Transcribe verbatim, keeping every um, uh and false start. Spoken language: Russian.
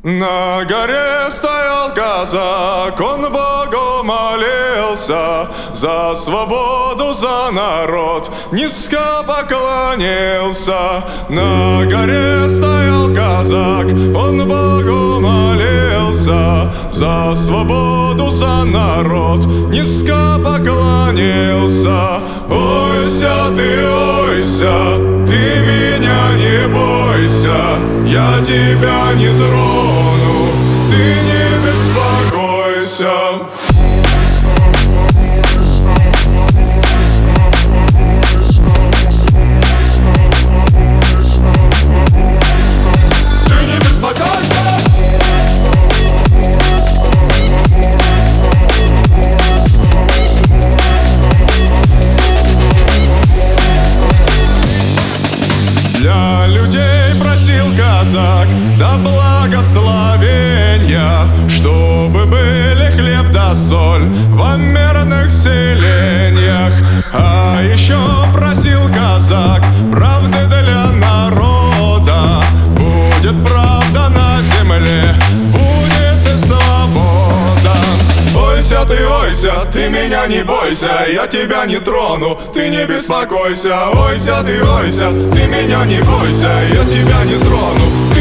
На горе стоял казак, он Богу молился за свободу, за народ, низко поклонился. На горе стоял казак, он Богу молился за свободу, за народ, низко поклонился. Ойся ты, ойся, ты меня не бойся, я тебя не трону, ты не беспокойся. Ты не беспокойся. Для людей просил казак да благословения, чтобы были хлеб да соль во мирных селениях. А еще просил казак правды для народа. Будет правда на земле, будет и свобода. Ойся ты, ойся, ты меня не бойся, я тебя не трону, ты не беспокойся. Ойся ты, ойся, ты меня не бойся, я тебя не трону,